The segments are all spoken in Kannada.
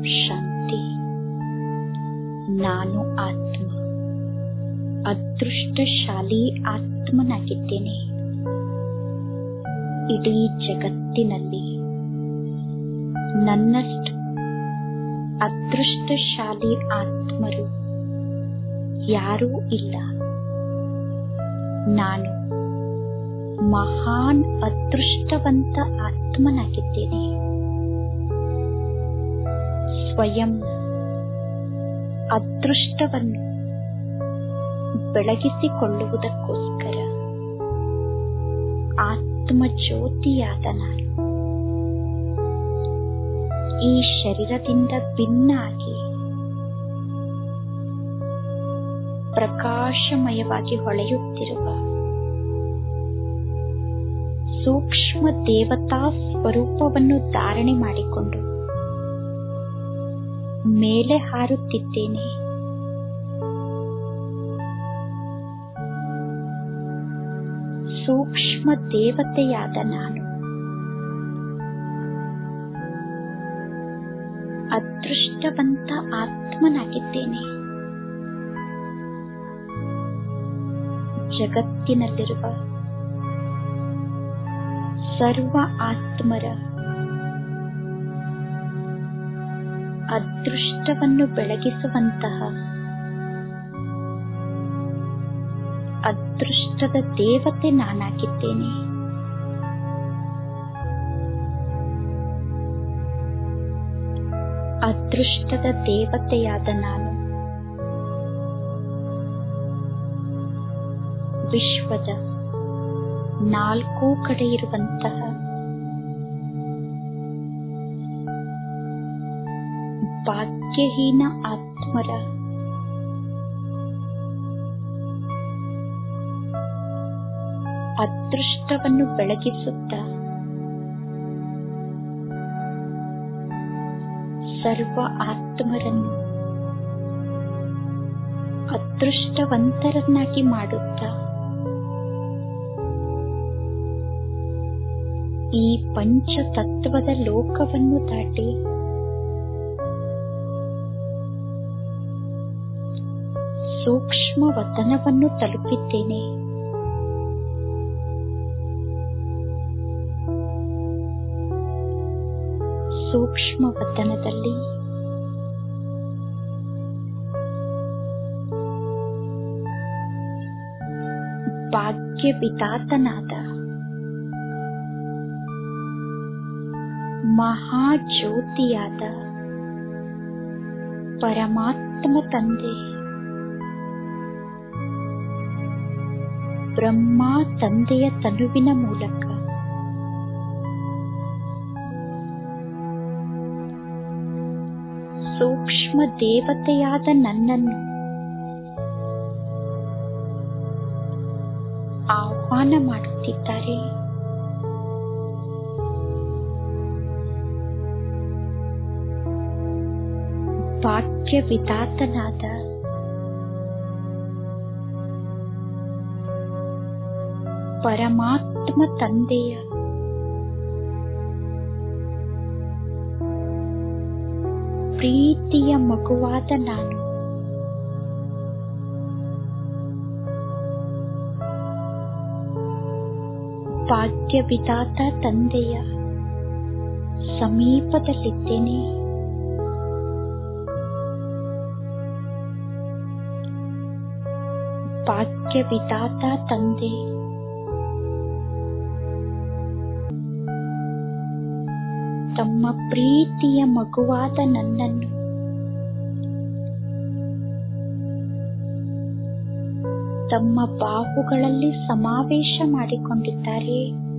ಶಾಂತಿ. ನಾನು ಆತ್ಮ ಅದೃಷ್ಟಶಾಲಿ ಆತ್ಮನಾಗಿದ್ದೇನೆ. ಇಡೀ ಜಗತ್ತಿನಲ್ಲಿ ನನ್ನಷ್ಟು ಅದೃಷ್ಟಶಾಲಿ ಆತ್ಮರು ಯಾರೂ ಇಲ್ಲ. ನಾನು ಮಹಾನ್ ಅದೃಷ್ಟವಂತ ಆತ್ಮನಾಗಿದ್ದೇನೆ. ಸ್ವಯಂ ಅದೃಷ್ಟವನ್ನು ಬೆಳಗಿಸಿಕೊಳ್ಳುವುದಕ್ಕೋಸ್ಕರ ಆತ್ಮಜ್ಯೋತಿಯಾದ ನಾನು ಈ ಶರೀರದಿಂದ ಭಿನ್ನ ಆಗಿ ಪ್ರಕಾಶಮಯವಾಗಿ ಹೊಳೆಯುತ್ತಿರುವ ಸೂಕ್ಷ್ಮ ದೇವತಾ ಸ್ವರೂಪವನ್ನು ಧಾರಣೆ ಮಾಡಿಕೊಂಡು ಮೇಲೆ ಹಾರುತ್ತಿದ್ದೇನೆ. ಸೂಕ್ಷ್ಮ ದೇವತೆಯಾದ ನಾನು ಅದೃಷ್ಟವಂತ ಆತ್ಮನಾಗಿದ್ದೇನೆ. ಜಗತ್ತಿನಲ್ಲಿರುವ ಸರ್ವ ಆತ್ಮರ ಅದೃಷ್ಟವನ್ನು ಬೆಳಗಿಸುವಂತಹ ಅದೃಷ್ಟದ ದೇವತೆ ನಾನಾಗಿದ್ದೇನೆ. ಅದೃಷ್ಟದ ದೇವತೆಯಾದ ನಾನು ವಿಶ್ವದ 4 ಕಡೆ ಇರುವಂತಹ ಭಾಗ್ಯಹೀನ ಆತ್ಮರ ಅದೃಷ್ಟವನ್ನು ಬೆಳಗಿಸುತ್ತ ಸರ್ವ ಆತ್ಮರನ್ನು ಅದೃಷ್ಟವಂತರನ್ನಾಗಿ ಮಾಡುತ್ತಾ ಈ ಪಂಚತತ್ವದ ಲೋಕವನ್ನು ದಾಟಿ ಸೂಕ್ಷ್ಮ ವತನವನ್ನು ತಲುಪಿದ್ದೇನೆ. ಸೂಕ್ಷ್ಮ ವತನದಲ್ಲಿ ಭಾಗ್ಯವಿಧಾತನಾದ ಮಹಾಜ್ಯೋತಿಯಾದ ಪರಮಾತ್ಮ ತಂದೆ ಬ್ರಹ್ಮ ತಂದೆಯ ತನುವಿನ ಮೂಲಕ ಸೂಕ್ಷ್ಮ ದೇವತೆಯಾದ ನನ್ನನ್ನು ಆಹ್ವಾನ ಮಾಡುತ್ತಿದ್ದಾರೆ. ಭಾಗ್ಯವಿಧಾತನಾದ ಪರಮಾತ್ಮ ತಂದೆಯ ಪ್ರೀತಿಯ ಮಗುವಾದ ನಾನು ಭಾಗ್ಯವಿಧಾತ ತಂದೆಯ ಸಮೀಪದಲ್ಲಿದ್ದೇನೆ. ಭಾಗ್ಯವಿಧಾತ ತಂದೆ ತಮ್ಮ ಪ್ರೀತಿಯ ಮಗುವಾದ ನನ್ನನ್ನು ತಮ್ಮ ಬಾಹುಗಳಲ್ಲಿ ಸಮಾವೇಶ ಮಾಡಿಕೊಂಡಿದ್ದಾರೆ.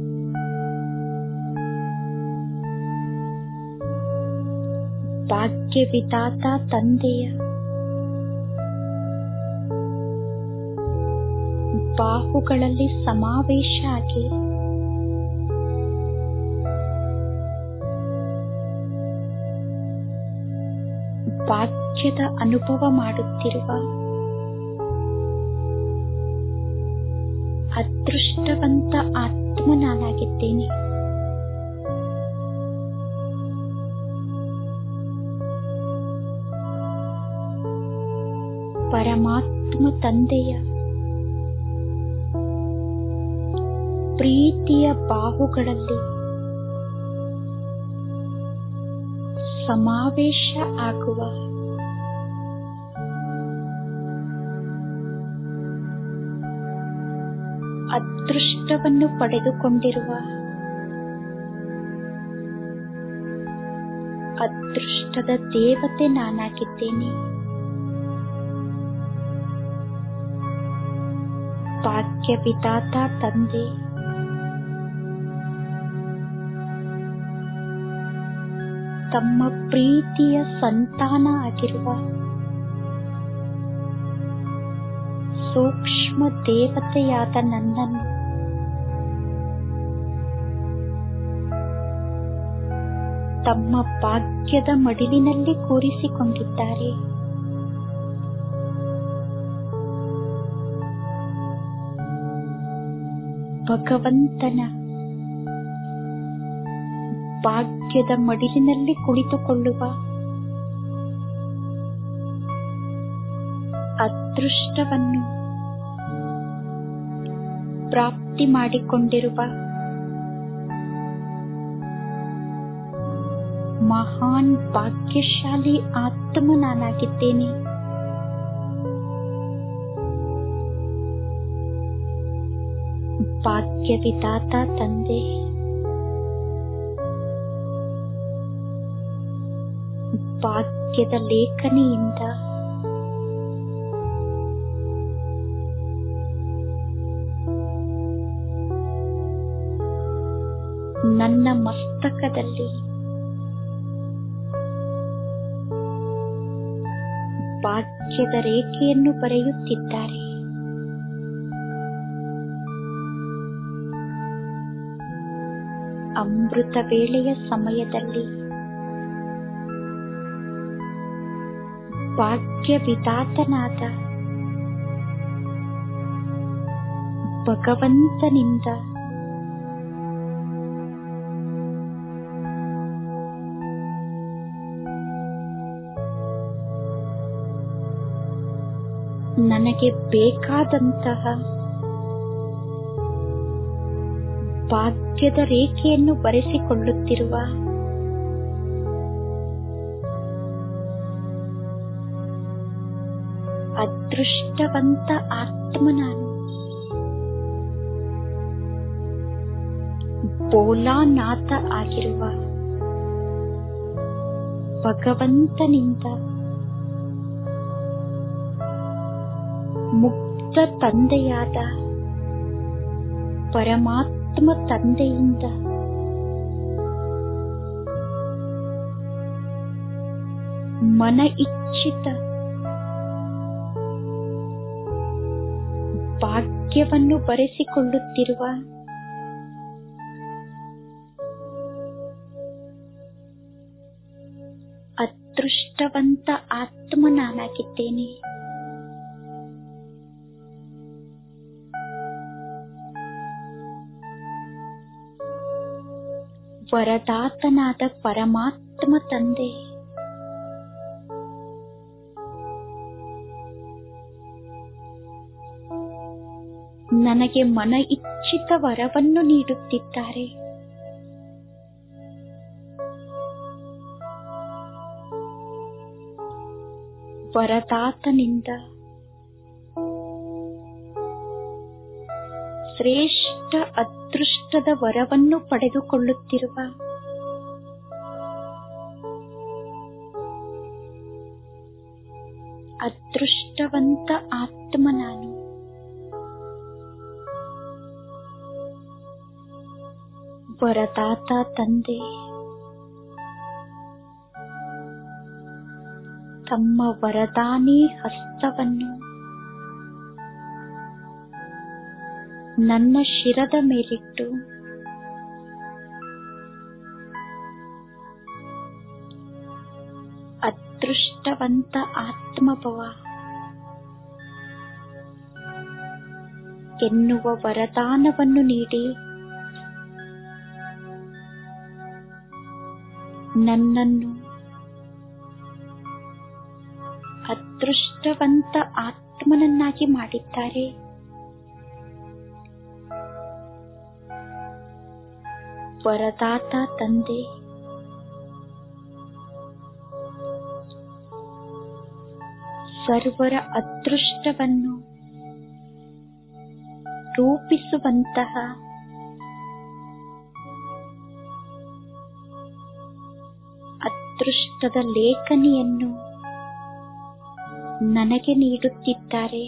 ಭಾಗ್ಯವಿಧಾತ ತಂದೆಯ ಬಾಹುಗಳಲ್ಲಿ ಸಮಾವೇಶ ಆಗಿ ಭಾಗ್ಯದ ಅನುಭವ ಮಾಡುತ್ತಿರುವ ಅದೃಷ್ಟವಂತ ಆತ್ಮ ನಾನಾಗಿದ್ದೇನೆ. ಪರಮಾತ್ಮ ತಂದೆಯ ಪ್ರೀತಿಯ ಬಾಹುಗಳಲ್ಲಿ ಸಮಾವೇಶ ಆಗುವ ಅದೃಷ್ಟವನ್ನು ಪಡೆದುಕೊಂಡಿರುವ ಅದೃಷ್ಟದ ದೇವತೆ ನಾನಾಗಿದ್ದೇನೆ. ಭಾಗ್ಯ ವಿಧಾತ ತಂದೆ ತಮ್ಮ ಪ್ರೀತಿಯ ಸಂತಾನ ಆಗಿರುವ ಸೂಕ್ಷ್ಮ ದೇವತೆಯಾದ ನನ್ನನ್ನು ತಮ್ಮ ಭಾಗ್ಯದ ಮಡಿಲಿನಲ್ಲಿ ಕೂರಿಸಿಕೊಂಡಿದ್ದಾರೆ. ಭಗವಂತನ ಭಾಗ್ಯದ ಮಡಿಲಿನಲ್ಲಿ ಕುಳಿತುಕೊಳ್ಳುವ ಅದೃಷ್ಟವನ್ನು ಪ್ರಾಪ್ತಿ ಮಾಡಿಕೊಂಡಿರುವ ಮಹಾನ್ ಭಾಗ್ಯಶಾಲಿ ಆತ್ಮ ನಾನಾಗಿದ್ದೇನೆ. ಭಾಗ್ಯ ವಿಧಾತ ತಂದೆ ಭಾಗ್ಯದ ಲೇಖನಿಯಿಂದ ನನ್ನ ಮಸ್ತಕದಲ್ಲಿ ಭಾಗ್ಯದ ರೇಖೆಯನ್ನು ಬರೆಯುತ್ತಿದ್ದಾರೆ. ಅಮೃತ ವೇಳೆಯ ಸಮಯದಲ್ಲಿ ಭಾಗ್ಯ ವಿಧಾತನಾದ ಭಗವಂತನಿಂದ ನನಗೆ ಬೇಕಾದಂತಹ ಭಾಗ್ಯದ ರೇಖೆಯನ್ನು ಬರೆಸಿಕೊಳ್ಳುತ್ತಿರುವ ಅದೃಷ್ಟವಂತ ಆತ್ಮ ನಾನು. ಭೋಲಾನಾಥ ಆಗಿರುವ ಭಗವಂತನಿಂದ ಮುಕ್ತ ತಂದೆಯಾದ ಪರಮಾತ್ಮ ತಂದೆಯಿಂದ ಮನ ಇಚ್ಛಿತ ಭಾಗ್ಯವನ್ನು ಬರೆಸಿಕೊಳ್ಳುತ್ತಿರುವ ಅದೃಷ್ಟವಂತ ಆತ್ಮ ನಾನಾಗಿದ್ದೇನೆ. ವರದಾತನಾದ ಪರಮಾತ್ಮ ತಂದೆ ನನಗೆ ಮನ ಇಚ್ಛಿತ ವರವನ್ನು ನೀಡುತ್ತಿದ್ದಾರೆ. ವರದಾತನಿಂದ ಶ್ರೇಷ್ಠ ಅದೃಷ್ಟದ ವರವನ್ನು ಪಡೆದುಕೊಳ್ಳುತ್ತಿರುವ ಅದೃಷ್ಟವಂತ ಆತ್ಮ ನಾನು. ವರದಾತ ತಂದೆ ತಮ್ಮ ವರದಾನಿ ಹಸ್ತವನ್ನು ನನ್ನ ಶಿರದ ಮೇಲಿಟ್ಟು ಅದೃಷ್ಟವಂತ ಆತ್ಮಭವ ಎನ್ನುವ ವರದಾನವನ್ನು ನೀಡಿ ನನ್ನನ್ನು ಅದೃಷ್ಟವಂತ ಆತ್ಮನನ್ನಾಗಿ ಮಾಡಿದ್ದಾರೆ. ವರದಾತ ತಂದೆ ಸರ್ವರ ಅದೃಷ್ಟವನ್ನು ರೂಪಿಸುವಂತಹ ಅದೃಷ್ಟದ ಲೇಖನಿಯನ್ನು ನನಗೆ ನೀಡುತ್ತಿದ್ದಾರೆ.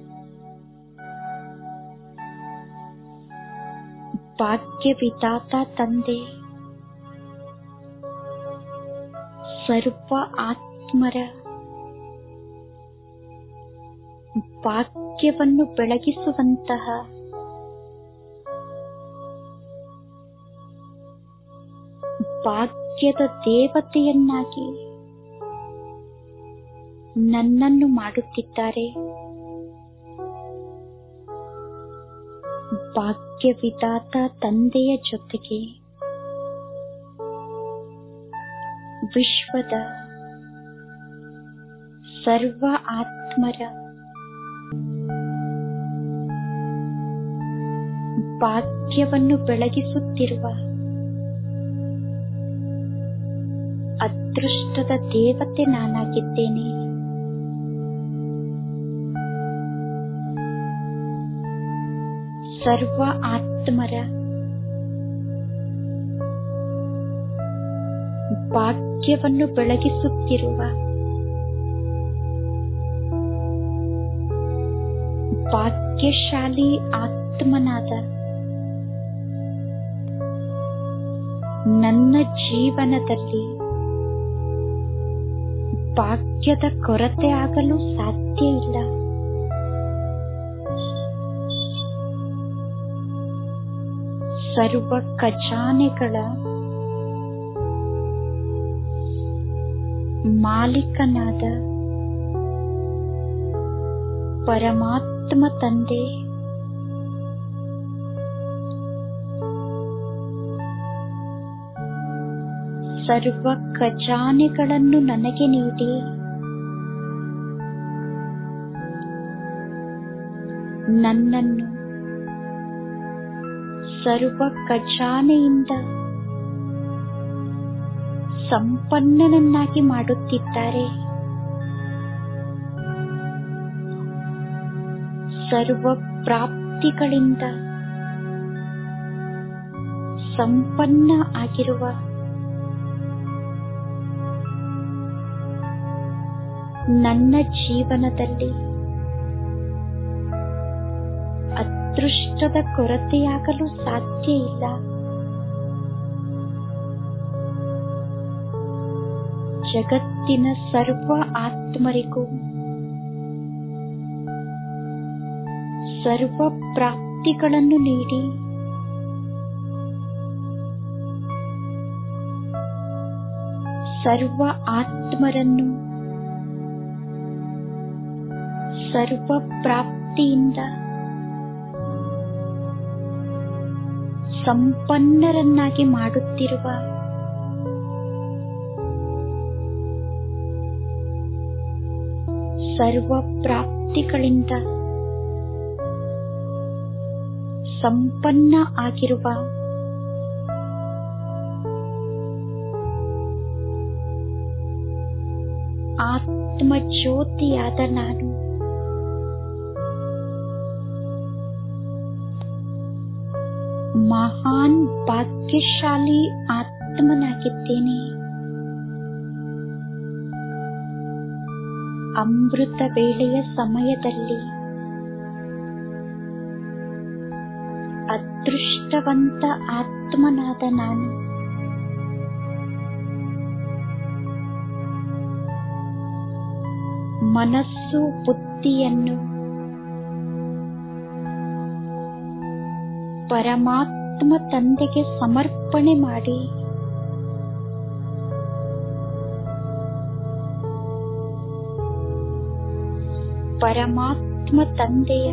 ಭಾಗ್ಯವಿದಾತ ತಂದೆ ಸರ್ವ ಆತ್ಮರ ಭಾಗ್ಯವನ್ನು ಬೆಳಗಿಸುವಂತಹ ಭಾಗ್ಯದ ದೇವತೆಯನ್ನಾಗಿ ನನ್ನನ್ನು ಮಾಡುತ್ತಿದ್ದಾರೆ. ಭಾಗ್ಯವಿದಾತ ತಂದೆಯ ಜೊತೆಗೆ ವಿಶ್ವದ ಸರ್ವ ಆತ್ಮರ ಭಾಗ್ಯವನ್ನು ಬೆಳಗಿಸುತ್ತಿರುವ ಅದೃಷ್ಟದ ದೇವತೆ ನಾನಾಗಿದ್ದೇನೆ. ಸರ್ವ ಆತ್ಮರ ಭಾಗ್ಯವನ್ನು ಬೆಳಗಿಸುತ್ತಿರುವ ಭಾಗ್ಯಶಾಲಿ ಆತ್ಮನಾದ ನನ್ನ ಜೀವನದಲ್ಲಿ ಭಾಗ್ಯದ ಕೊರತೆ ಆಗಲು ಸಾಧ್ಯ ಇಲ್ಲ. ಸರ್ವ ಖಜಾನೆಗಳ ಮಾಲೀಕನಾದ ಪರಮಾತ್ಮ ತಂದೆ ಸರ್ವ ಖಜಾನೆಗಳನ್ನು ನನಗೆ ನೀಡಿ ನನ್ನನ್ನು ಸರ್ವ ಖಜಾನೆಯಿಂದ ಸಂಪನ್ನನನ್ನಾಗಿ ಮಾಡುತ್ತಿದ್ದಾರೆ. ಸರ್ವ ಪ್ರಾಪ್ತಿಗಳಿಂದ ಸಂಪನ್ನ ಆಗಿರುವ ನನ್ನ ಜೀವನದಲ್ಲಿ ಅದೃಷ್ಟದ ಕೊರತೆಯಾಗಲು ಸಾಧ್ಯ ಇಲ್ಲ. ಜಗತ್ತಿನ ಸರ್ವ ಆತ್ಮರಿಗೂ ಸರ್ವ ಪ್ರಾಪ್ತಿಗಳನ್ನು ನೀಡಿ ಸರ್ವ ಆತ್ಮರನ್ನು ಸರ್ವ ಪ್ರಾಪ್ತಿಯಿಂದ ಸಂಪನ್ನರನ್ನಾಗಿ ಮಾಡುತ್ತಿರುವ ಸರ್ವ ಪ್ರಾಪ್ತಿಗಳಿಂದ ಸಂಪನ್ನ ಆಗಿರುವ ಆತ್ಮಜ್ಯೋತಿಯಾದ ನಾನು ಮಹಾನ್ ಭಾಗ್ಯಶಾಲಿ ಆತ್ಮನಾಗಿದ್ದೇನೆ. ಅಮೃತ ವೇಳೆಯ ಸಮಯದಲ್ಲಿ ಅದೃಷ್ಟವಂತ ಆತ್ಮನಾದ ನಾನು ಮನಸ್ಸು ಬುದ್ಧಿಯನ್ನು ಪರಮಾತ್ಮ ತಂದೆಗೆ ಸಮರ್ಪಣೆ ಮಾಡಿ ಪರಮಾತ್ಮ ತಂದೆಯ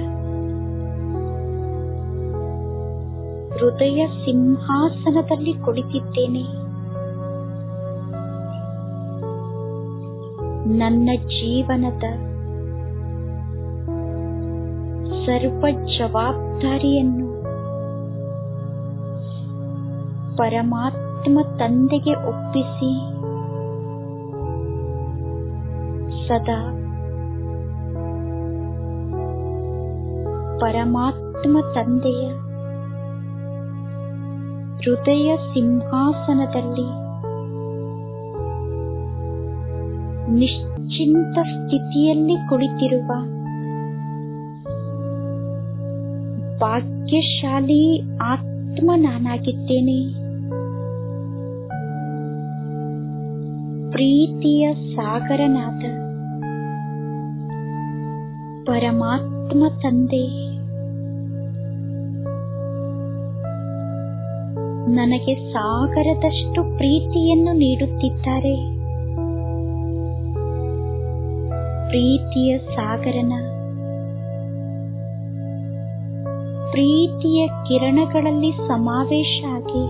ಹೃದಯ ಸಿಂಹಾಸನದಲ್ಲಿ ಕುಳಿತಿದ್ದೇನೆ. ನನ್ನ ಜೀವನದ ಸರ್ವ ಜವಾಬ್ದಾರಿಯನ್ನು ಪರಮಾತ್ಮ ತಂದೆಗೆ ಒಪ್ಪಿಸಿ ಸದಾ ಪರಮಾತ್ಮ ತಂದೆಯ ಹೃದಯ ಸಿಂಹಾಸನದಲ್ಲಿ ನಿಶ್ಚಿಂತ ಸ್ಥಿತಿಯಲ್ಲಿ ಕುಳಿತಿರುವ ಭಾಗ್ಯಶಾಲಿ ಆತ್ಮ ನಾನಾಗಿದ್ದೇನೆ. ಪ್ರೀತಿಯ ಸಾಗರನಾದ ಪರಮಾತ್ಮ ತಂದೆ ನನಗೆ ಸಾಗರದಷ್ಟು ಪ್ರೀತಿಯನ್ನು ನೀಡುತ್ತಿದ್ದಾರೆ. ಪ್ರೀತಿಯ ಸಾಗರನ ಪ್ರೀತಿಯ ಕಿರಣಗಳಲ್ಲಿ ಸಮಾವೇಶ ಆಗಿ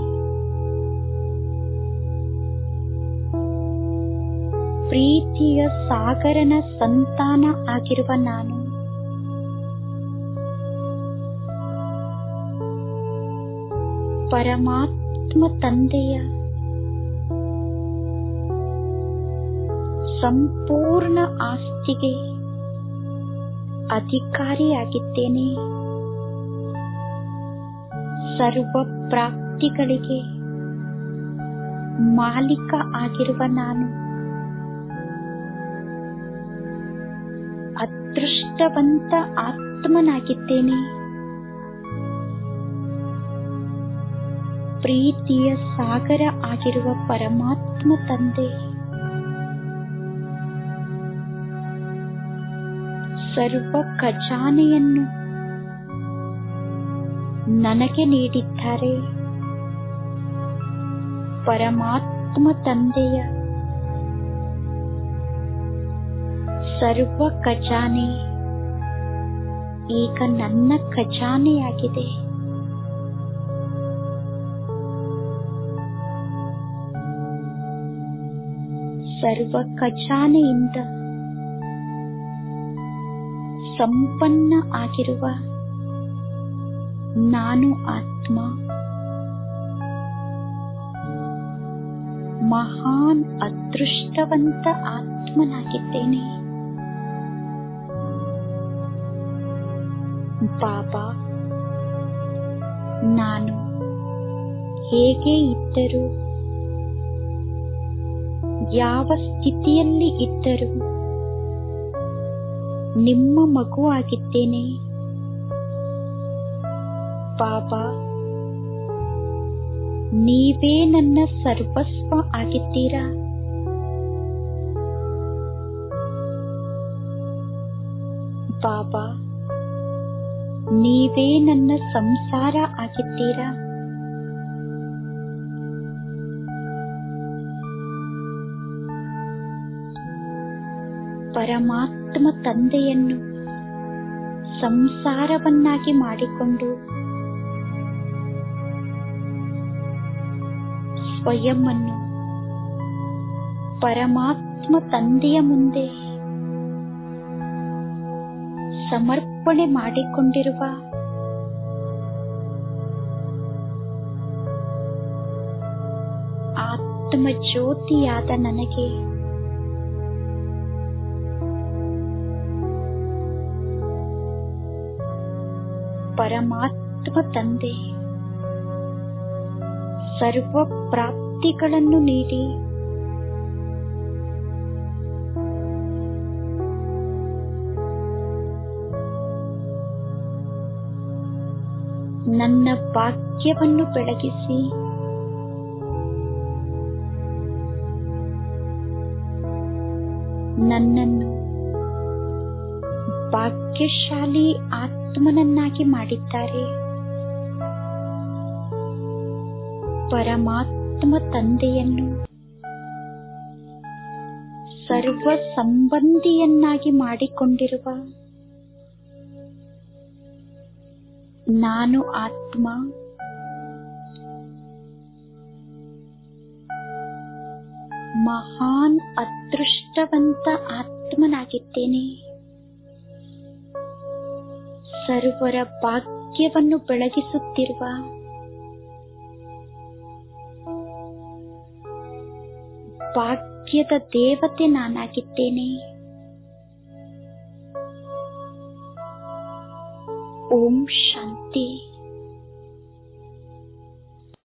ಪ್ರೀತಿಯ ಸಾಗರನ ಸಂತಾನ ಆಗಿರುವ ನಾನು ಪರಮಾತ್ಮ ತಂದೆಯ ಸಂಪೂರ್ಣ ಆಸ್ತಿಗೆ ಅಧಿಕಾರಿಯಾಗಿದ್ದೇನೆ. ಸರ್ವ ಪ್ರಾಪ್ತಿಗಳಿಗೆ ಮಾಲೀಕ ಆಗಿರುವ ನಾನು ಅದೃಷ್ಟವಂತ ಆತ್ಮನಾಗಿದ್ದೇನೆ. ಪ್ರೀತಿಯ ಸಾಗರ ಆಗಿರುವ ಪರಮಾತ್ಮ ತಂದೆ ಸರ್ವ ಖಜಾನೆಯನ್ನು ನನಗೆ ನೀಡಿದ್ದಾರೆ. ಪರಮಾತ್ಮ ತಂದೆಯ ಸರ್ವ ಖಜಾನೆ ಈಗ ನನ್ನ ಖಜಾನೆಯಾಗಿದೆ. ಸರ್ವ ಖಜಾನೆಯಿಂದ ಸಂಪನ್ನ ಆಗಿರುವ ನಾನು ಆತ್ಮ ಮಹಾನ್ ಅದೃಷ್ಟವಂತ ಆತ್ಮನಾಗಿದ್ದೇನೆ. ಬಾಬಾ, ನಾನು ಹೇಗೆ ಇದ್ದರೂ ಯಾವ ಸ್ಥಿತಿಯಲ್ಲಿ ಇದ್ದರೂ ನಿಮ್ಮ ಮಗು ಆಗಿದ್ದೇನೆ. ಬಾಬಾ, ನೀವೇ ನನ್ನ ಸರ್ವಸ್ವ ಆಗಿದ್ದೀರಾ. ಬಾಬಾ, ನೀವೇ ನನ್ನ ಸಂಸಾರ ಆಗಿದ್ದೀರಾ. ಪರಮಾತ್ಮ ತಂದೆಯನ್ನು ಸಂಸಾರವನ್ನಾಗಿ ಮಾಡಿಕೊಂಡು ಸ್ವಯಂ ಅನ್ನು ಪರಮಾತ್ಮ ತಂದೆಯ ಮುಂದೆ ಸಮರ್ಪಣೆ ಮಾಡಿಕೊಂಡಿರುವ ಆತ್ಮ ಜ್ಯೋತಿಯಾದ ನನಗೆ ಪರಮಾತ್ಮ ತಂದೆ ಸರ್ವ ಪ್ರಾಪ್ತಿಗಳನ್ನು ನೀಡಿ ನನ್ನ ಭಾಗ್ಯವನ್ನು ಬೆಳಗಿಸಿ ನನ್ನನ್ನು ಭಾಗ್ಯಶಾಲಿ ಆತ್ಮನನ್ನಾಗಿ ಮಾಡಿದ್ದಾರೆ. ಪರಮಾತ್ಮ ತಂದೆಯನ್ನು ಸರ್ವ ಸಂಬಂಧಿಯನ್ನಾಗಿ ಮಾಡಿಕೊಂಡಿರುವ ನಾನು ಆತ್ಮ ಮಹಾನ್ ಅದೃಷ್ಟವಂತ ಆತ್ಮನಾಗಿದ್ದೇನೆ. ಸರ್ವರ ಭಾಗ್ಯವನ್ನು ಬೆಳಗಿಸುತ್ತಿರುವ ಭಾಗ್ಯದ ದೇವತೆ ನಾನಾಗಿದ್ದೇನೆ. ಓಂ ಶಾಂತಿ.